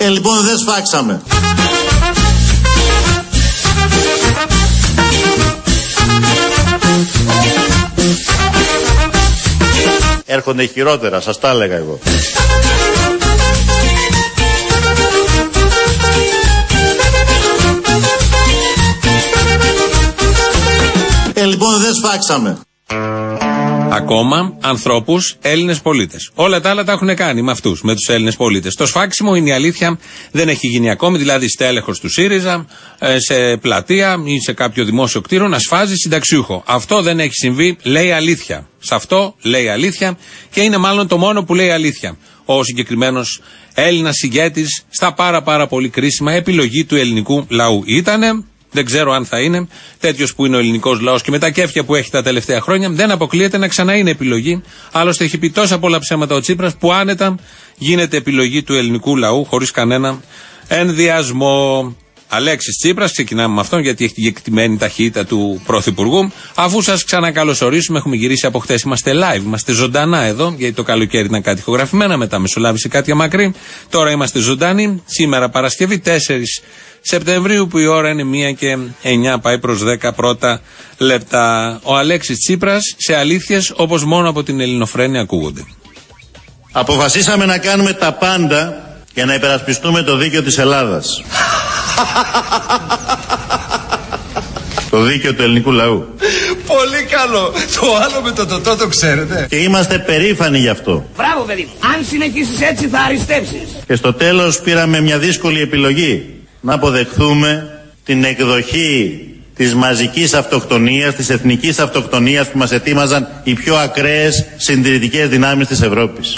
Λοιπόν, δεν σφάξαμε. Έρχονται χειρότερα, σας τα έλεγα εγώ. Λοιπόν, δεν σφάξαμε. Ακόμα ανθρώπους, Έλληνες πολίτες. Όλα τα άλλα τα έχουν κάνει με αυτούς, με τους Έλληνες πολίτες. Το σφάξιμο είναι η αλήθεια, δεν έχει γίνει ακόμη, δηλαδή στέλεχος του ΣΥΡΙΖΑ, σε πλατεία ή σε κάποιο δημόσιο κτίριο να σφάζει συνταξιούχο. Αυτό δεν έχει συμβεί, λέει αλήθεια. Σε αυτό λέει αλήθεια και είναι μάλλον το μόνο που λέει αλήθεια. Ο συγκεκριμένος Έλληνας ηγέτης στα πάρα πολύ κρίσιμα επιλογή του ελληνικού λαού ήτανε. Δεν ξέρω αν θα είναι τέτοιος που είναι ο ελληνικός λαός και με τα κέφια που έχει τα τελευταία χρόνια. Δεν αποκλείεται να ξανά είναι επιλογή. Άλλωστε έχει πει τόσα πολλά ψέματα ο Τσίπρας που άνετα γίνεται επιλογή του ελληνικού λαού χωρίς κανένα ενδιασμό. Αλέξης Τσίπρας, ξεκινάμε με αυτόν γιατί έχει τη γεκτημένη ταχύτητα του Πρωθυπουργού. Αφού σας ξανακαλωσορίσουμε, έχουμε γυρίσει από χτες. Είμαστε live, είμαστε ζωντανά εδώ, γιατί το καλοκαίρι ήταν κάτι ηχογραφημένα, μετά μεσολάβησε κάτι μακρύ. Τώρα είμαστε ζωντανοί. Σήμερα Παρασκευή 4 Σεπτεμβρίου, που η ώρα είναι 1:09, πάει προς 10 πρώτα λεπτά. Ο Αλέξης Τσίπρας σε αλήθειες όπως μόνο από την ελληνοφρένεια ακούγονται. Αποφασίσαμε να κάνουμε τα πάντα για να υπερασπιστούμε το δίκαιο της Ελλάδας. Το δίκαιο του ελληνικού λαού. Πολύ καλό. Το άλλο με το τοτό το ξέρετε. Και είμαστε περήφανοι γι' αυτό. Μπράβο, παιδί μου. Αν συνεχίσεις έτσι θα αριστεύσεις. Και στο τέλος πήραμε μια δύσκολη επιλογή. Να αποδεχθούμε την εκδοχή της μαζικής αυτοκτονίας, της εθνικής αυτοκτονίας που μας ετοίμαζαν οι πιο ακραίες συντηρητικές δυνάμεις της Ευρώπης.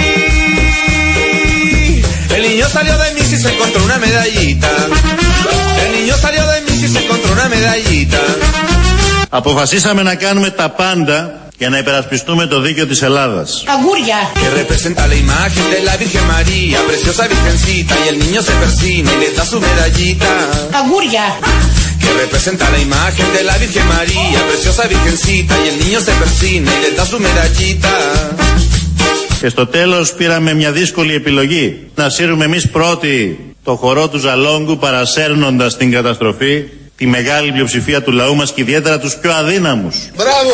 El niño salió de Missy y se encontró una medallita. El niño salió de Missy y se encontró una medallita. Αποφασίσαμε να κάνουμε τα πάντα για να υπερασπιστούμε το δίκαιο της Ελλάδας. Αγούρια. Que representa la imagen de la Virgen María, preciosa virgencita, y el niño se persina y le da su medallita. Αγούρια. Que representa la imagen de la Virgen María, preciosa virgencita, y el niño se persina y le da su medallita. Και στο τέλος πήραμε μια δύσκολη επιλογή. Να σύρουμε εμείς πρώτοι το χορό του Ζαλόγκου, παρασέρνοντας στην καταστροφή τη μεγάλη πλειοψηφία του λαού μας και ιδιαίτερα τους πιο αδύναμους. Μπράβο!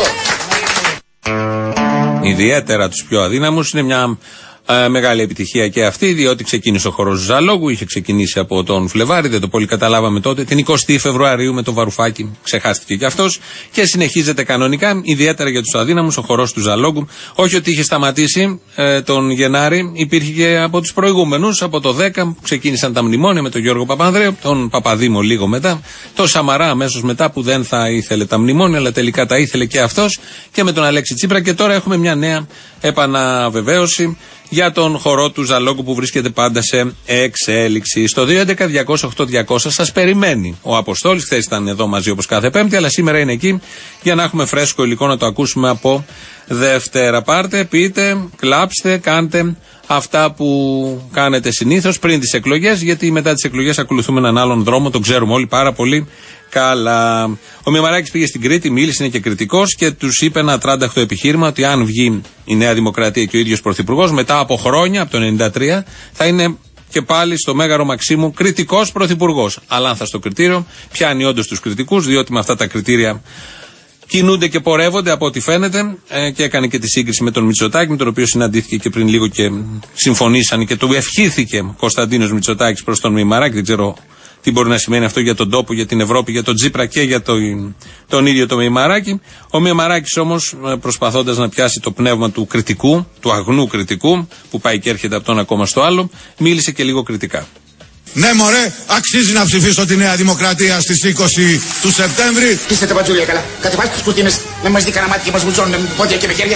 Ιδιαίτερα τους πιο αδύναμους είναι μια μεγάλη επιτυχία και αυτή, διότι ξεκίνησε ο χορός του Ζαλόγκου, είχε ξεκινήσει από τον Φλεβάρι, δεν το πολύ καταλάβαμε τότε, την 20η Φεβρουαρίου με το Βαρουφάκι, ξεχάστηκε και αυτός και συνεχίζεται κανονικά, ιδιαίτερα για τους αδύναμους, ο χορός του Ζαλόγκου. Όχι ότι είχε σταματήσει τον Γενάρη, υπήρχε και από τους προηγούμενους, από το 10 που ξεκίνησαν τα μνημόνια με τον Γιώργο Παπανδρέου, τον Παπαδήμο λίγο μετά, τον Σαμαρά αμέσως μετά που δεν θα ήθελε τα μνημόνια, αλλά τελικά τα ήθελε και αυτός, και με τον Αλέξη Τσίπρα, και τώρα έχουμε μια νέα επαναβεβαίωση για τον χορό του Ζαλόγκου που βρίσκεται πάντα σε εξέλιξη. Στο 211-208-200 σας περιμένει ο Αποστόλης. Χθες ήταν εδώ μαζί όπως κάθε Πέμπτη, αλλά σήμερα είναι εκεί για να έχουμε φρέσκο υλικό να το ακούσουμε από Δευτέρα. Πάρτε, πείτε, κλάψτε, κάντε αυτά που κάνετε συνήθως πριν τις εκλογές, γιατί μετά τις εκλογές ακολουθούμε έναν άλλον δρόμο, τον ξέρουμε όλοι πάρα πολύ καλά. Ο Μημαράκης πήγε στην Κρήτη, μίλησε, είναι και κριτικός και τους είπε ένα τράνταχτο επιχείρημα ότι αν βγει η Νέα Δημοκρατία και ο ίδιος πρωθυπουργός, μετά από χρόνια, από το 1993, θα είναι και πάλι στο Μέγαρο Μαξίμου κριτικός πρωθυπουργός. Αλλά αν θα στο κριτήριο, πιάνει όντως τους κριτικούς, διότι με αυτά τα κριτήρια κινούνται και πορεύονται από ό,τι φαίνεται, και έκανε και τη σύγκριση με τον Μητσοτάκη, με τον οποίο συναντήθηκε και πριν λίγο και συμφωνήσαν και του ευχήθηκε Κωνσταντίνος Μητσοτάκης προς τον Μημαράκη. Δεν ξέρω τι μπορεί να σημαίνει αυτό για τον τόπο, για την Ευρώπη, για τον Τσίπρα και για τον ίδιο τον Μημαράκη. Ο Μημαράκης όμως, προσπαθώντας να πιάσει το πνεύμα του κριτικού, του αγνού κριτικού, που πάει και έρχεται από το ένα κόμμα στο άλλο, μίλησε και λίγο κριτικά. Ναι μωρέ, αξίζει να ψηφίσω τη Νέα Δημοκρατία στις 20 του Σεπτέμβρη. Είστε τα μπατζούλια καλά. Κατεβάστε τους κουρτίνες, να μας δει κανένα μάτι και μας βουτσώνουν με πόδια και με χέρια.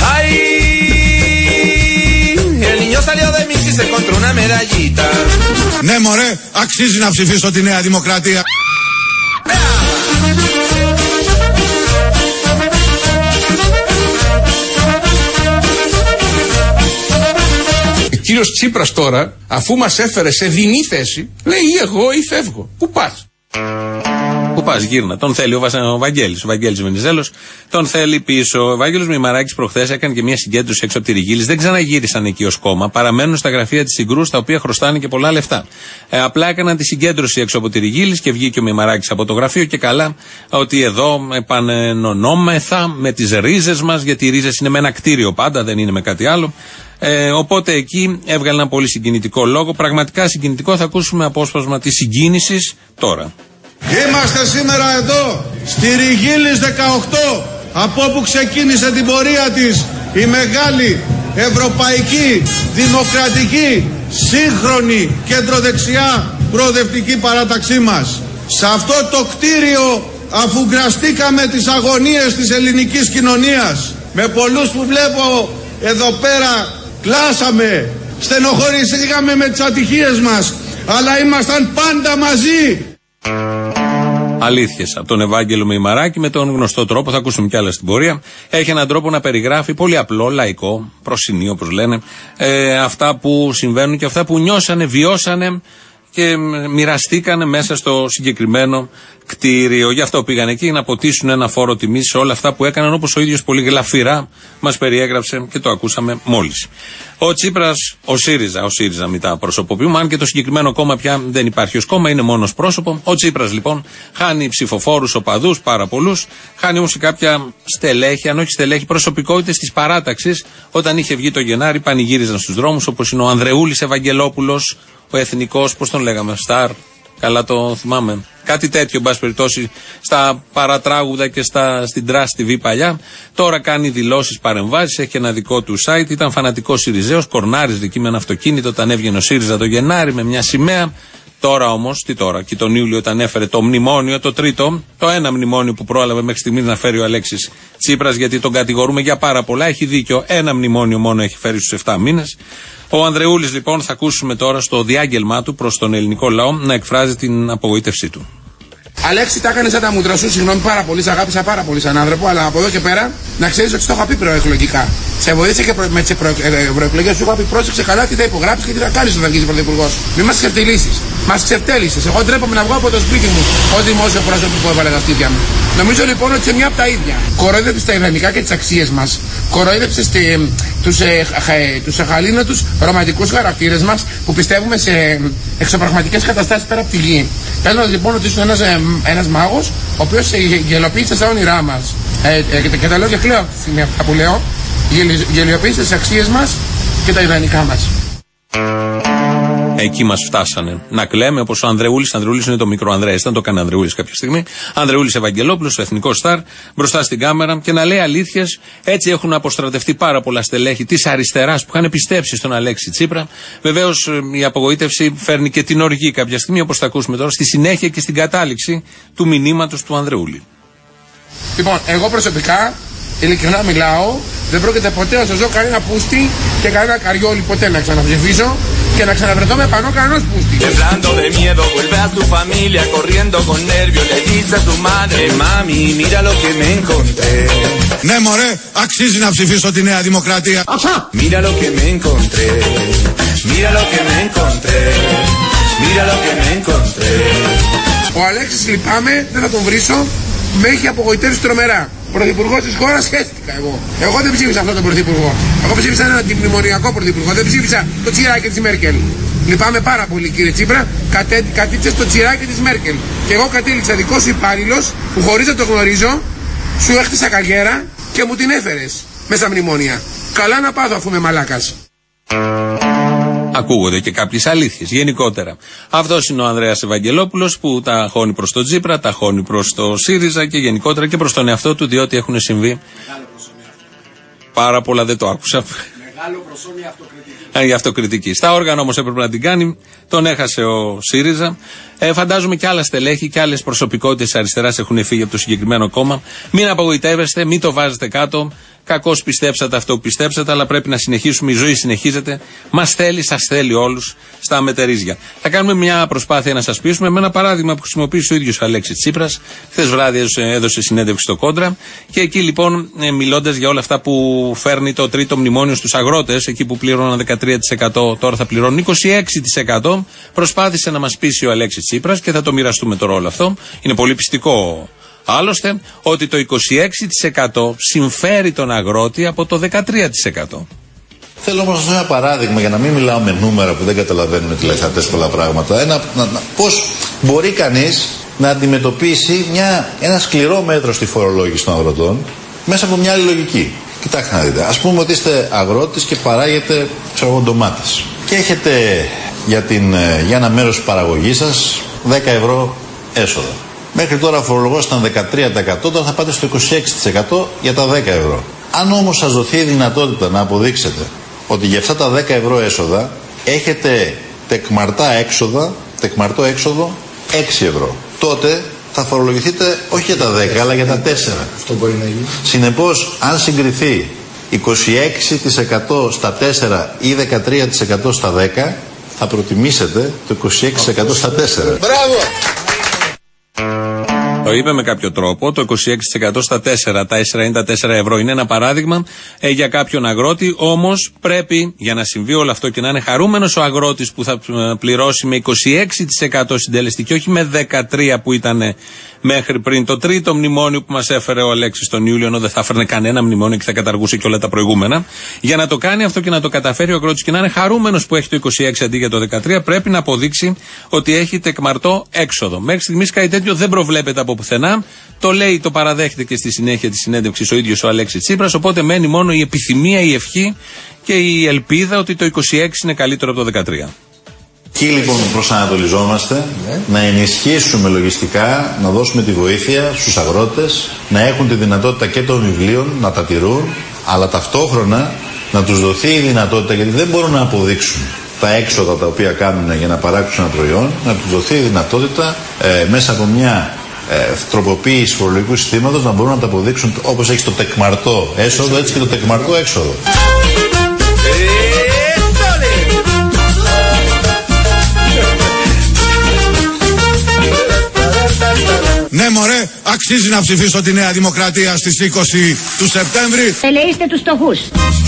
El niño salió de Missy y se encontró una medallita. Ναι μωρέ, αξίζει να ψηφίσω τη Νέα Δημοκρατία. Ο κύριος Τσίπρας τώρα, αφού μας έφερε σε δεινή θέση, λέει ή εγώ ή φεύγω. Πού πας? Πού πας, γύρνα. Τον θέλει ο Βαγγέλης Βενιζέλος, τον θέλει πίσω. Ο Ευάγγελος Μημαράκης προχθές έκανε και μια συγκέντρωση έξω από τη Ριγίλης. Δεν ξαναγύρισαν εκεί ως κόμμα. Παραμένουν στα γραφεία της Συγκρούς, τα οποία χρωστάνε και πολλά λεφτά. Απλά έκαναν τη συγκέντρωση έξω από τη Ριγίλης και βγήκε ο Μημαράκης από το γραφείο και καλά ότι εδώ επανενωνόμεθα με τις ρίζες μας, γιατί οι ρίζες είναι με ένα κτίριο πάντα, δεν είναι με κάτι άλλο. Οπότε εκεί έβγαλε ένα πολύ συγκινητικό λόγο. Πραγματικά συγκινητικό. Θα ακούσουμε απόσπασμα της συγκίνησης τώρα. Είμαστε σήμερα εδώ στη Ριγίλης 18, από όπου ξεκίνησε την πορεία της η μεγάλη ευρωπαϊκή, δημοκρατική, σύγχρονη, κεντροδεξιά προοδευτική παράταξή μας. Σε αυτό το κτίριο αφουγκραστήκαμε τις αγωνίες της ελληνικής κοινωνίας. Με πολλούς που βλέπω εδώ πέρα κλάσαμε, στενοχωρηθήκαμε με τις ατυχίες μας, αλλά ήμασταν πάντα μαζί. Αλήθειες από τον Ευάγγελο Μημαράκη με τον γνωστό τρόπο, θα ακούσουμε κι άλλα στην πορεία. Έχει έναν τρόπο να περιγράφει πολύ απλό, λαϊκό, προσινή όπως λένε, αυτά που συμβαίνουν και αυτά που νιώσανε, βιώσανε και μοιραστήκανε μέσα στο συγκεκριμένο κτίριο. Γι' αυτό πήγαν εκεί να ποτίσουν ένα φόρο τιμής σε όλα αυτά που έκαναν, όπως ο ίδιος πολύ γλαφυρά μας περιέγραψε και το ακούσαμε μόλις. Ο Τσίπρας, ο ΣΥΡΙΖΑ μην τα προσωποποιούμε, αν και το συγκεκριμένο κόμμα πια δεν υπάρχει ως κόμμα, είναι μόνο ως πρόσωπο. Ο Τσίπρας λοιπόν χάνει ψηφοφόρους, οπαδούς, πάρα πολλούς, χάνει όμως και κάποια στελέχη, αν όχι στελέχη, προσωπικότητες της παράταξης. Όταν είχε βγει το Γενάρη, πανηγύριζαν στους δρόμους, όπως είναι ο Ανδρεούλης Ευαγγελόπουλος, ο εθνικός, πώς τον λέγαμε, Σταρ, καλά το θυμάμαι. Κάτι τέτοιο, εν πάση περιπτώσει, στα παρατράγουδα και στην Trust TV παλιά. Τώρα κάνει δηλώσεις, παρεμβάσεις, έχει ένα δικό του site. Ήταν φανατικός Συριζέος, κορνάριζε εκεί με ένα αυτοκίνητο όταν έβγαινε ο ΣΥΡΙΖΑ το Γενάρη με μια σημαία. Τώρα όμως, και τον Ιούλιο όταν έφερε το μνημόνιο, το τρίτο, το ένα μνημόνιο που πρόλαβε μέχρι στιγμή να φέρει ο Αλέξης Τσίπρας, γιατί τον κατηγορούμε για πάρα πολλά. Έχει δίκιο, ένα μνημόνιο μόνο έχει φέρει στους 7 μήνες. Ο Ανδρεούλης λοιπόν θα ακούσουμε τώρα στο διάγγελμά του προς τον ελληνικό λαό να εκφράζει την απογοήτευσή του. Αλέξη, τα έκανε σαν τα μούτρα σου, συγγνώμη πάρα πολύ, σε αγάπησα πάρα πολύ σαν άνθρωπο, αλλά από εδώ και πέρα να ξέρεις ότι το είχα πει προεκλογικά. Σε βοήθησε και με τις προεκλογές σου είχα πει πρόσεξε καλά τι θα υπογράψεις και τι θα κάνεις όταν βγεις πρωθυπουργός. Μην μας ξεφτυλίσεις. Μας ξεφτέλησες. Εγώ ντρέπομαι να βγω από το σπίτι μου ως δημόσιο πρόσωπο που έβαλε τα στήθια μου. Νομίζω λοιπόν ότι σε μια από τα ίδια. Κοροϊδεύεις τα ιδανικά και τις αξίες μας. Κοροϊδεύεις τους αχαλήνοτους ρομαντικούς χαρακτήρες μας που πιστεύουμε σε εξωπραγματικές καταστάσεις πέρα από τη γη. Παίρνω λοιπόν ότι ήσουν ένας μάγος ο οποίος γελιοποίησε στα όνειρά μας. Και τα λέω και κλαίω αυτή τη στιγμή αυτά που λέω. Γελιοποίησε τις αξίες μας και τα ιδανικά μας. Εκεί μας φτάσανε. Να κλαίμε όπως ο Ανδρεούλης. Ανδρεούλης είναι το μικρό Ανδρέας. Δεν το έκανε Ανδρεούλης κάποια στιγμή. Ανδρεούλης Ευαγγελόπουλος, ο εθνικός στάρ, μπροστά στην κάμερα και να λέει αλήθειες. Έτσι έχουν αποστρατευτεί πάρα πολλά στελέχη της αριστεράς που είχαν πιστέψει στον Αλέξη Τσίπρα. Βεβαίως η απογοήτευση φέρνει και την οργή κάποια στιγμή, όπως θα ακούσουμε τώρα, στη συνέχεια και στην κατάληξη του μηνύματος του Ανδρεούλη. Λοιπόν, εγώ προσωπικά, ειλικρινά μιλάω, δεν πρόκειται ποτέ να σας δω κανένα πούστη και κανένα καριόλι ποτέ να ξαναψηφίσω και να ξαναβρεθώ με πανό κανένας πούστη. Temblando de miedo vuelve a su familia corriendo con nervios le dice a su madre mami mira lo que me encontré. Ναι μωρέ, αξίζει να ψηφίσω τη Νέα Δημοκρατία. Mira lo que me encontré. Mira lo que me encontré. Mira lo que me encontré. Ο Αλέξης λυπάμαι, δεν θα τον βρίσω, με έχει απογοητεύσει τρομερά. Πρωθυπουργός της χώρας χαίστηκα εγώ. Εγώ δεν ψήφισα αυτόν τον πρωθυπουργό. Εγώ ψήφισα έναν αντιμνημονιακό πρωθυπουργό. Δεν ψήφισα το τσιράκι της Μέρκελ. Λυπάμαι πάρα πολύ κύριε Τσίπρα. Κατήξε το τσιράκι της Μέρκελ. Και εγώ κατήληξα δικό σου υπάλληλος που χωρίς να το γνωρίζω σου έχτισα καριέρα και μου την έφερες μέσα μνημόνια. Καλά να πάθω αφού είμαι μαλάκας. Ακούγονται και κάποιες αλήθειες γενικότερα. Αυτός είναι ο Ανδρέας Ευαγγελόπουλος που τα χώνει προς τον Τσίπρα, τα χώνει προς το ΣΥΡΙΖΑ και γενικότερα και προς τον εαυτό του, διότι έχουν συμβεί πάρα πολλά, δεν το άκουσα. Μεγάλο προσώνει αυτοκριτική. Αυτοκριτική. Στα όργανα όμως έπρεπε να την κάνει, τον έχασε ο ΣΥΡΙΖΑ. Φαντάζομαι και άλλα στελέχη και άλλες προσωπικότητες αριστεράς έχουν φύγει από το συγκεκριμένο κόμμα. Μην απογοητεύεστε, μην το βάζετε κάτω. Κακώς πιστέψατε αυτό που πιστέψατε, αλλά πρέπει να συνεχίσουμε. Η ζωή συνεχίζεται. Μας θέλει, σας θέλει όλους στα μετερίζια. Θα κάνουμε μια προσπάθεια να σας πείσουμε με ένα παράδειγμα που χρησιμοποίησε ο ίδιος ο Αλέξης Τσίπρας. Χθες βράδυ έδωσε συνέντευξη στο Κόντρα. Και εκεί λοιπόν, μιλώντας για όλα αυτά που φέρνει το τρίτο μνημόνιο στους αγρότες, εκεί που πλήρωναν 13%, τώρα θα πληρώνουν 26%, προσπάθησε να μας πείσει ο Αλέξης Τσίπρας και θα το μοιραστούμε το ρόλο αυτό. Είναι πολύ πιστικό. Άλλωστε, ότι το 26% συμφέρει τον αγρότη από το 13%. Θέλω όμως να σας δώσω ένα παράδειγμα για να μην μιλάω με νούμερα που δεν καταλαβαίνουν οι τηλεθεατές πολλά πράγματα. Πώς μπορεί κανείς να αντιμετωπίσει ένα σκληρό μέτρο στη φορολόγηση των αγροτών μέσα από μια άλλη λογική. Κοιτάξτε να δείτε. Ας πούμε ότι είστε αγρότης και παράγετε ντομάτες. Και έχετε για ένα μέρος της παραγωγής σας 10 ευρώ έσοδα. Μέχρι τώρα φορολογόσταν 13%, τώρα θα πάτε στο 26% για τα 10 ευρώ. Αν όμως σας δοθεί η δυνατότητα να αποδείξετε ότι για αυτά τα 10 ευρώ έσοδα έχετε τεκμαρτό έξοδο 6 ευρώ, τότε θα φορολογηθείτε όχι για τα 10 αλλά για τα 4. Αυτό μπορεί να γίνει. Συνεπώς, αν συγκριθεί 26% στα 4 ή 13% στα 10, θα προτιμήσετε το 26% στα 4. Μπράβο! Το είπε με κάποιο τρόπο, το 26% στα 4, τα 4 είναι τα 4 ευρώ. Είναι ένα παράδειγμα για κάποιον αγρότη, όμως πρέπει για να συμβεί όλο αυτό και να είναι χαρούμενος ο αγρότης που θα πληρώσει με 26% συντελεστική, όχι με 13% που ήταν μέχρι πριν το τρίτο μνημόνιο που μας έφερε ο Αλέξης τον Ιούλιο, ενώ δεν θα έφερνε κανένα μνημόνιο και θα καταργούσε και όλα τα προηγούμενα. Για να το κάνει αυτό και να το καταφέρει ο αγρότης και να είναι χαρούμενος που έχει το 26% αντί για το 13%, πρέπει να αποδείξει ότι έχει τεκμαρτό έξοδο. Μέχρι στιγμής κάτι τέτοιο δεν προβλέπεται από πουθενά. Το λέει, το παραδέχεται και στη συνέχεια της συνέντευξης ο ίδιος ο Αλέξης Τσίπρας. Οπότε μένει μόνο η επιθυμία, η ευχή και η ελπίδα ότι το 26% είναι καλύτερο από το 13%. Εκεί λοιπόν προσανατολιζόμαστε να ενισχύσουμε λογιστικά, να δώσουμε τη βοήθεια στους αγρότες, να έχουν τη δυνατότητα και των βιβλίων να τα τηρούν, αλλά ταυτόχρονα να τους δοθεί η δυνατότητα, γιατί δεν μπορούν να αποδείξουν τα έξοδα τα οποία κάνουν για να παράξουν ένα προϊόν, να τους δοθεί η δυνατότητα μέσα από μια τροποποίηση φορολογικού συστήματος να μπορούν να τα αποδείξουν, όπως έχει το τεκμαρτό έσοδο, έτσι και το τεκμαρτό έξοδο. Ναι μωρέ, αξίζει να ψηφίσω τη Νέα Δημοκρατία στις 20 του Σεπτέμβρη. Ελεήστε τους φτωχούς.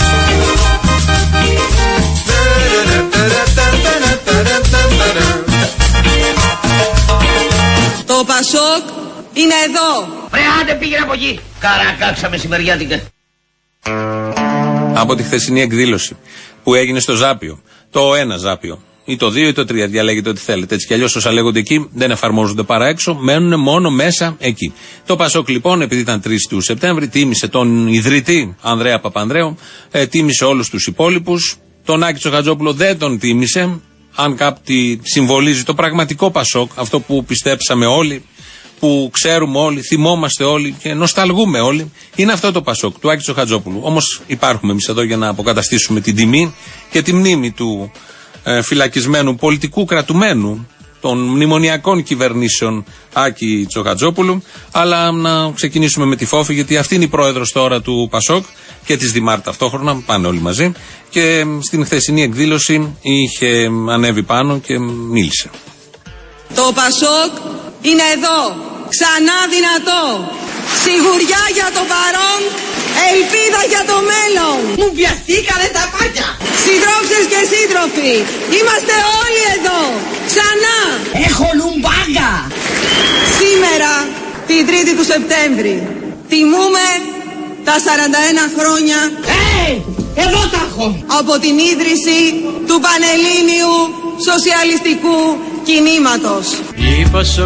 Το Πασόκ είναι εδώ. Ρε άντε πήγαινε από εκεί. Καρακάξα μεσημεριάτικα. Από τη χθεσινή εκδήλωση που έγινε στο Ζάπιο, το 1 Ζάπιο ή το 2 ή το 3, διαλέγετε ό,τι θέλετε. Έτσι κι αλλιώς όσα λέγονται εκεί δεν εφαρμόζονται παρά έξω, μένουν μόνο μέσα εκεί. Το Πασόκ λοιπόν, επειδή ήταν 3 του Σεπτέμβρη, τίμησε τον ιδρυτή Ανδρέα Παπανδρέου, τίμησε όλους τους υπόλοιπους. Τον Άκη Τσοχατζόπουλο δεν τον τίμησε. Αν κάτι συμβολίζει το πραγματικό Πασόκ, αυτό που πιστέψαμε όλοι, που ξέρουμε όλοι, θυμόμαστε όλοι και νοσταλγούμε όλοι, είναι αυτό το Πασόκ του Άκη Τσοχατζόπουλου. Όμως υπάρχουμε εμείς εδώ για να αποκαταστήσουμε την τιμή και τη μνήμη του φυλακισμένου πολιτικού κρατουμένου των μνημονιακών κυβερνήσεων Άκη Τσοχατζόπουλου. Αλλά να ξεκινήσουμε με τη Φόφη, γιατί αυτή είναι η πρόεδρος τώρα του Πασόκ και της Δημάρ ταυτόχρονα, πάνε όλοι μαζί, και στην χθεσινή εκδήλωση είχε ανέβει πάνω και μίλησε. Το Πασόκ είναι εδώ, ξανά δυνατό. Σιγουριά για το παρόν, ελπίδα για το μέλλον. Μου πιαστήκανε τα πάτια. Συντρόφισσες και σύντροφοι, είμαστε όλοι εδώ, ξανά. Έχω λουμπάγκα. Σήμερα, την 3η του Σεπτέμβρη, τιμούμε τα 41 χρόνια εδώ τα έχω. Από την ίδρυση του Πανελλήνιου Σοσιαλιστικού Κινήματος. Οι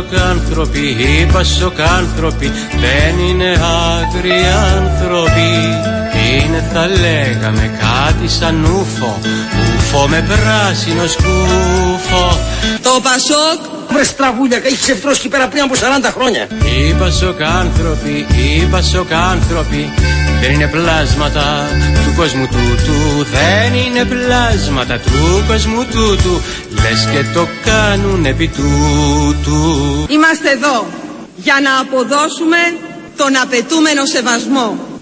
Πασοκάνθρωποι δεν είναι άγριοι άνθρωποι. Είναι, θα λέγαμε, κάτι σαν ούφο με πράσινο σκούφο. Το Πασόκ Βρε στραβούλια, έχει ξεφτρώσει πέρα πριν από 40 χρόνια. Οι Πασοκάνθρωποι δεν είναι πλάσματα του κόσμου τούτου. Δεν είναι πλάσματα του κόσμου τούτου. Λες και το κάνουν επί τούτου. Είμαστε εδώ για να αποδώσουμε τον απαιτούμενο σεβασμό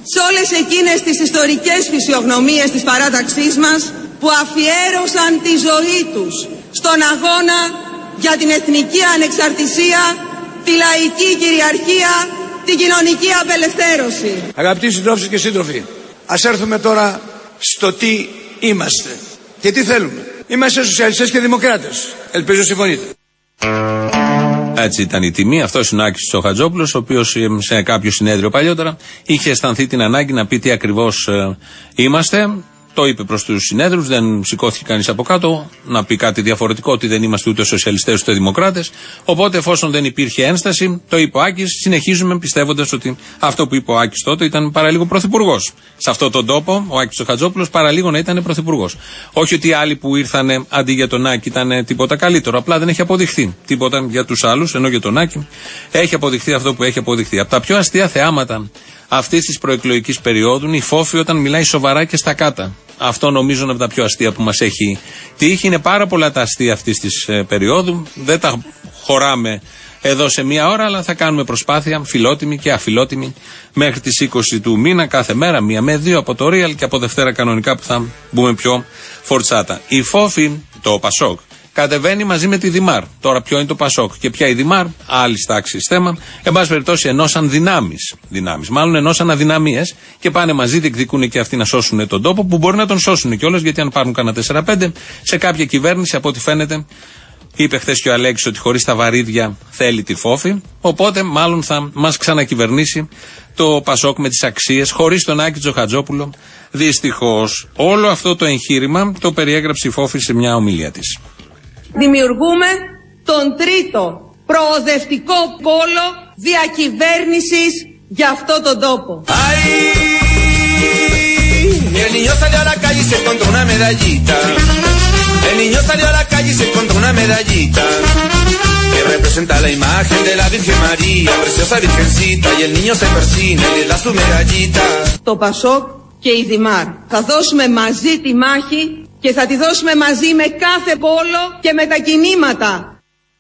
σε όλες εκείνες τις ιστορικές φυσιογνωμίες της παράταξής μας που αφιέρωσαν τη ζωή τους στον αγώνα για την εθνική ανεξαρτησία, τη λαϊκή κυριαρχία, την κοινωνική απελευθέρωση. Αγαπητοί συντρόφισσες και σύντροφοι, ας έρθουμε τώρα στο τι είμαστε και τι θέλουμε. Είμαστε σοσιαλιστές και δημοκράτες. Ελπίζω συμφωνείτε. Έτσι ήταν η τιμή. Αυτός είναι ο Άκης Τσοχατζόπουλος, ο οποίος σε κάποιο συνέδριο παλιότερα είχε αισθανθεί την ανάγκη να πει τι ακριβώς είμαστε. Το είπε προς τους συνέδρους, δεν σηκώθηκε κανείς από κάτω να πει κάτι διαφορετικό, ότι δεν είμαστε ούτε σοσιαλιστές ούτε δημοκράτες. Οπότε, εφόσον δεν υπήρχε ένσταση, το είπε ο Άκης. Συνεχίζουμε πιστεύοντας ότι αυτό που είπε ο Άκης τότε ήταν παραλίγο πρωθυπουργός. Σε αυτόν τον τόπο, ο Άκης Τσοχατζόπουλος παραλίγο να ήταν πρωθυπουργός. Όχι ότι οι άλλοι που ήρθαν αντί για τον Άκη ήταν τίποτα καλύτερο. Απλά δεν έχει αποδειχθεί τίποτα για τους άλλους, ενώ για τον Άκη έχει αποδειχθεί αυτό που έχει αποδειχθεί. Από τα πιο αστεία θεάματα αυτή τη προεκλογική περίοδου είναι η Φόφη όταν μιλάει σοβαρά και στα κάτα. Αυτό νομίζω είναι από τα πιο αστεία που μας έχει τύχει. Είναι πάρα πολλά τα αστεία αυτή τη περίοδου. Δεν τα χωράμε εδώ σε μία ώρα, αλλά θα κάνουμε προσπάθεια φιλότιμη και αφιλότιμη μέχρι τις 20 του μήνα, κάθε μέρα, 1 με 2 από το Real και από Δευτέρα κανονικά που θα μπούμε πιο φορτσάτα. Η Φόφη, το Πασόκ, κατεβαίνει μαζί με τη Δημάρ. Τώρα, ποιο είναι το Πασόκ και ποια η Δημάρ, άλλη τάξη θέμα. Εν πάση περιπτώσει, ενώσαν δυνάμεις. Μάλλον ενώσαν αδυναμίες και πάνε μαζί, διεκδικούν και αυτοί να σώσουν τον τόπο, που μπορεί να τον σώσουν κιόλας, γιατί αν πάρουν κανένα 4-5, σε κάποια κυβέρνηση, από ό,τι φαίνεται, είπε χθες και ο Αλέξης ότι χωρίς τα βαρύδια θέλει τη Φόφη. Οπότε, μάλλον θα μας ξανακυβερνήσει το Πασόκ με τις αξίες, χωρίς τον Άκη Τσοχατζόπουλο. Δυστυχώς, όλο αυτό το εγχείρημα το περιέγραψε η Φόφη σε μια ομιλία της. Δημιουργούμε τον τρίτο προοδευτικό πόλο διακυβέρνησης για αυτό τον τόπο. El niño salió a la calle y se encontró una medallita. El niño salió a la calle y se encontró una medallita que representa la imagen de la Virgen María, preciosa virgencita, y el niño se persina y le da su medallita. Το Πασόκ και η Δημάρ θα δώσουμε μαζί τη μάχη και θα τη δώσουμε μαζί με κάθε πόλο και με τα κινήματα.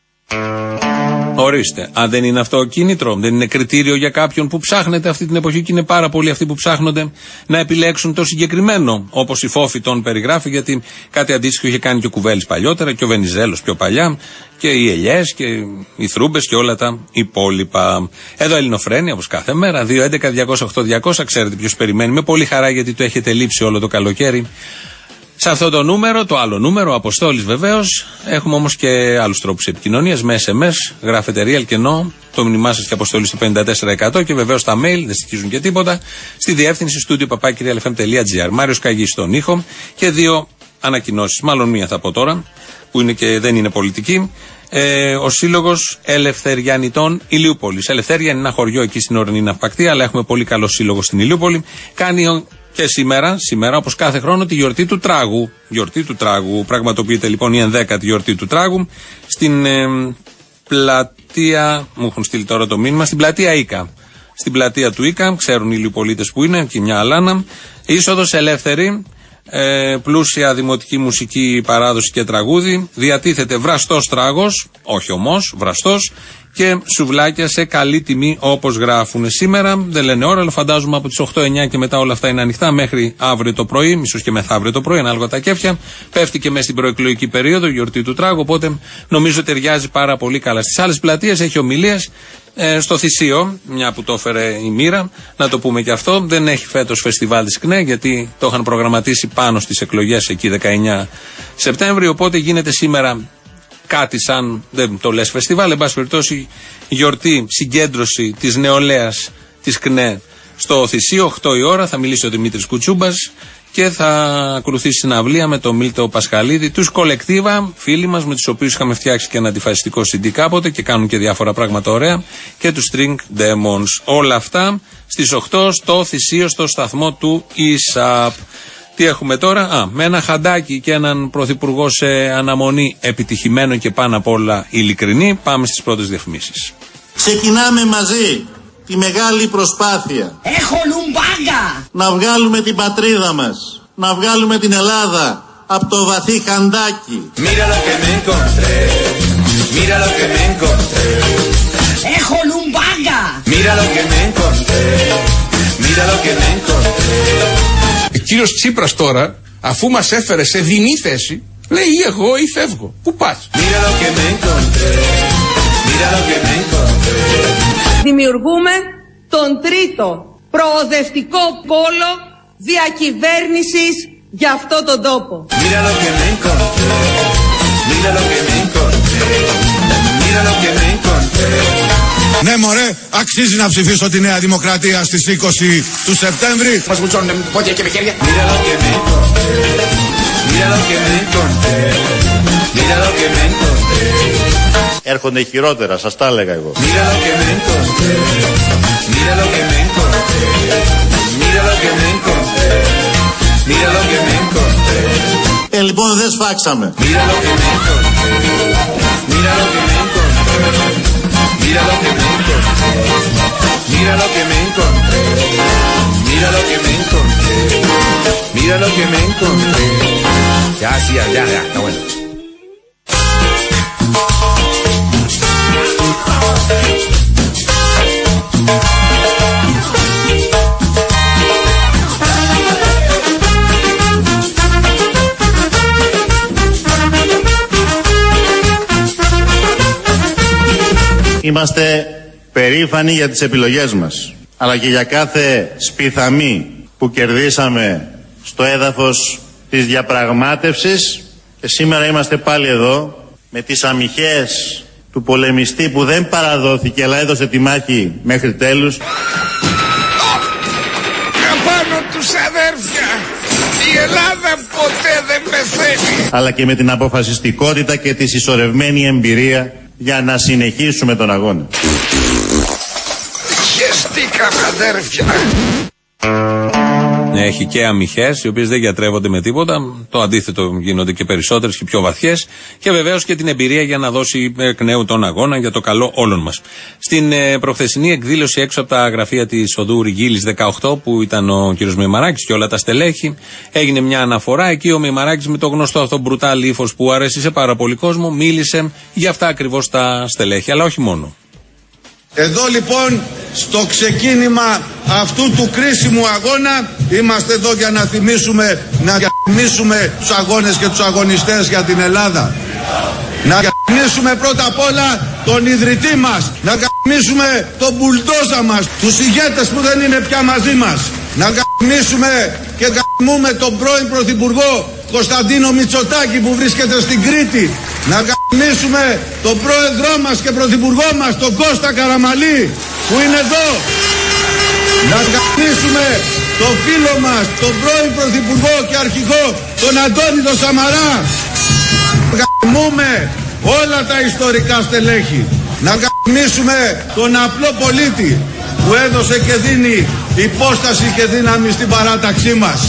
Ορίστε, αν δεν είναι αυτό κίνητρο, δεν είναι κριτήριο για κάποιον που ψάχνεται αυτή την εποχή, και είναι πάρα πολλοί αυτοί που ψάχνονται να επιλέξουν το συγκεκριμένο, όπως η Φόφη τον περιγράφει, γιατί κάτι αντίστοιχο είχε κάνει και ο Κουβέλης παλιότερα και ο Βενιζέλος πιο παλιά και οι Ελιές και οι Θρούμπες και όλα τα υπόλοιπα. Εδώ Ελληνοφρένεια, όπως κάθε μέρα, 2.11.208.200, ξέρετε ποιος περιμένει με πολύ χαρά, γιατί το έχετε λείψει όλο το καλοκαίρι. Σε αυτό το νούμερο, το άλλο νούμερο, Αποστόλης βεβαίως, έχουμε όμως και άλλους τρόπους επικοινωνίας, με SMS, γράφετε Real και No, το μήνυμά σας και Αποστόλη στο 54% και βεβαίως τα mail, δεν στοιχίζουν και τίποτα, στη διεύθυνση studio@realfm.gr. Μάριος Καγής στον ήχο και 2 ανακοινώσεις, μάλλον μία θα πω τώρα, που είναι και δεν είναι πολιτική. Ο Σύλλογος Ελευθεριανιτών Ηλιούπολης. Ελευθέρια είναι ένα χωριό εκεί στην ορεινή Ναυπακτία, αλλά έχουμε πολύ καλό σύλλογο στην Ηλιούπολη. Κάνει και σήμερα, όπως κάθε χρόνο, τη γιορτή του τράγου. Γιορτή του τράγου. Πραγματοποιείται λοιπόν η 11η γιορτή του τράγου στην πλατεία. Μου έχουν στείλει τώρα το μήνυμα. Στην πλατεία Ίκα. Στην πλατεία του Ίκα, ξέρουν οι Ηλιουπολίτες που είναι, και μια αλάνα. Είσοδος ελεύθερη. Πλούσια δημοτική μουσική, παράδοση και τραγούδι. Διατίθεται βραστός τράγος, όχι όμως, βραστός, και σουβλάκια σε καλή τιμή όπως γράφουν. Σήμερα δεν λένε ώρα, αλλά φαντάζομαι από τις 8-9 και μετά όλα αυτά είναι ανοιχτά μέχρι αύριο το πρωί, ίσως και μεθαύριο το πρωί, ανάλογα τα κέφια. Πέφτει και μέσα στην προεκλογική περίοδο, η γιορτή του τράγου, οπότε νομίζω ταιριάζει πάρα πολύ καλά. Στις άλλες πλατείες έχει ομιλίες. Στο Θησίο, μια που το έφερε η μοίρα, να το πούμε και αυτό, δεν έχει φέτος φεστιβάλ της ΚΝΕ, γιατί το είχαν προγραμματίσει πάνω στις εκλογές εκεί 19 Σεπτέμβρη, οπότε γίνεται σήμερα κάτι σαν, δεν το λες φεστιβάλ, εν πάση περιπτώσει γιορτή, συγκέντρωση της νεολαίας της ΚΝΕ στο Θησίο, 8 η ώρα, θα μιλήσει ο Δημήτρης Κουτσούμπας και θα ακολουθήσει συναυλία με τον Μίλτο Πασχαλίδη, τους Κολεκτίβα, φίλοι μας με τους οποίους είχαμε φτιάξει και ένα αντιφασιστικό CD κάποτε και κάνουν και διάφορα πράγματα ωραία, και τους String Demons. Όλα αυτά στις 8 στο Θησίο, στο σταθμό του ΙΣΑΠ. Τι έχουμε τώρα? Με ένα Χαντάκι και έναν πρωθυπουργό σε αναμονή, επιτυχημένο και πάνω απ' όλα ειλικρινή, πάμε στις πρώτες διαφημίσεις. Ξεκινάμε μαζί τη μεγάλη προσπάθεια. Έχω λουμπάγκα! Να βγάλουμε την πατρίδα μας, να βγάλουμε την Ελλάδα από το βαθύ Χαντάκι. Έχω λουμπάγκα! Mira lo que me encontré. Κύριος Τσίπρας τώρα, αφού μας έφερε σε δεινή θέση, λέει ή εγώ ή φεύγω. Πού πας? Δημιουργούμε τον τρίτο προοδευτικό πόλο διακυβέρνησης για αυτό τον τόπο. Ναι μωρέ, αξίζει να ψηφίσω τη Νέα Δημοκρατία στις 20 του Σεπτέμβρη. Μας βουτσώνουν πόδια και με χέρια. Έρχονται χειρότερα, σας τα έλεγα εγώ. Λοιπόν δεν σφάξαμε. Ya, sí, ya, está bueno. Είμαστε περήφανοι για τις επιλογές μας, αλλά και για κάθε σπιθαμή που κερδίσαμε στο έδαφος της διαπραγμάτευσης, και σήμερα είμαστε πάλι εδώ με τις αμυχές του πολεμιστή που δεν παραδόθηκε αλλά έδωσε τη μάχη μέχρι τέλους. Απάνω τους αδέρφια, η Ελλάδα ποτέ δεν πεθαίνει. Αλλά και με την αποφασιστικότητα και τη συσσωρευμένη εμπειρία για να συνεχίσουμε τον αγώνα. Χεστήκαμε αδέρφια. Έχει και αμυχές, οι οποίες δεν γιατρεύονται με τίποτα. Το αντίθετο, γίνονται και περισσότερες και πιο βαθιές. Και βεβαίως και την εμπειρία για να δώσει εκ νέου τον αγώνα για το καλό όλων μας. Στην προχθεσινή εκδήλωση έξω από τα γραφεία της οδού Ριγίλης 18, που ήταν ο κ. Μημαράκης και όλα τα στελέχη, έγινε μια αναφορά. Εκεί ο Μημαράκης, με το γνωστό αυτό μπρουτάλ ύφος που αρέσει σε πάρα πολύ κόσμο, μίλησε για αυτά ακριβώς τα στελέχη. Αλλά όχι μόνο. Εδώ λοιπόν στο ξεκίνημα αυτού του κρίσιμου αγώνα είμαστε εδώ για να θυμίσουμε, να θυμίσουμε τους αγώνες και τους αγωνιστές για την Ελλάδα. Να θυμίσουμε πρώτα απ' όλα τον ιδρυτή μας, να θυμίσουμε τον μπουλντόζα μας, τους ηγέτες που δεν είναι πια μαζί μας. Να θυμίσουμε και θυμούμε τον πρώην Πρωθυπουργό Κωνσταντίνο Μητσοτάκη που βρίσκεται στην Κρήτη. Να θυμίσουμε τον πρόεδρό μας και πρωθυπουργό μας, τον Κώστα Καραμαλή, που είναι εδώ. Να θυμίσουμε τον φίλο μας, τον πρώην πρωθυπουργό και αρχηγό, τον Αντώνη τον Σαμαρά. Να θυμούμε όλα τα ιστορικά στελέχη. Να θυμίσουμε τον απλό πολίτη που έδωσε και δίνει υπόσταση και δύναμη στην παράταξή μας.